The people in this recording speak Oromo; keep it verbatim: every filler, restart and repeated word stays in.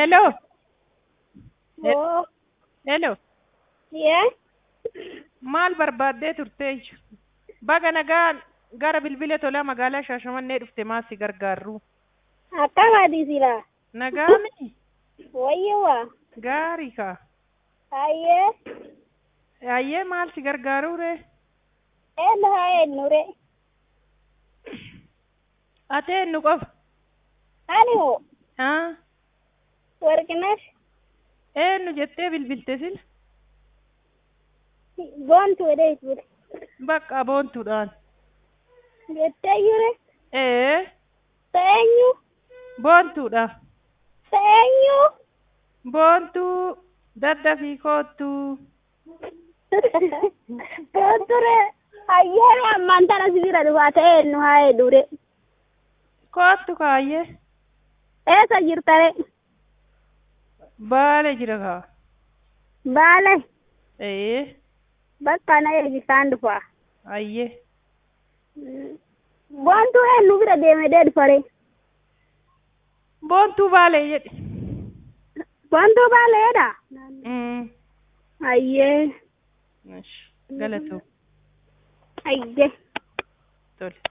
Hello. Oh, Hello. yes. Maal barbaadde turte? Baga nagaan gara bilbila tolaa magaalaa Shaashamannee dhufte maal si gargaarru? Akkamaati sila. Nagaami? Wayyewa. Gaarii kaa. Hayyee. Hayyee maal si gargaaruu ree? Eenyu haa eenyure. Ati eenyu qofa? Ani hoo. Haa? Warqinash. Eenyu jettee bilbilte sila? Boontu edee ture. Bakka boontuudhaan. Jettee yure. Ee? Seenyu. Boontuudha. Seenyu. Boontuu daddafii koottuu. Boonture. Hayyee ammaan tana sibira dhufaa ta'e eenyu haa eenyure. Koottu kaayyee. Eessa jirtare? Baale jira kaa. Baale. Ee? Bakka na eegisaan dhufaa. Hayyee. Boontuu eenyu bira deemee dhufare. Boontuu baalee jedhe. Boontuu baaleedha. Mm. Hayyee. Galatoo. Hayyee. Tole.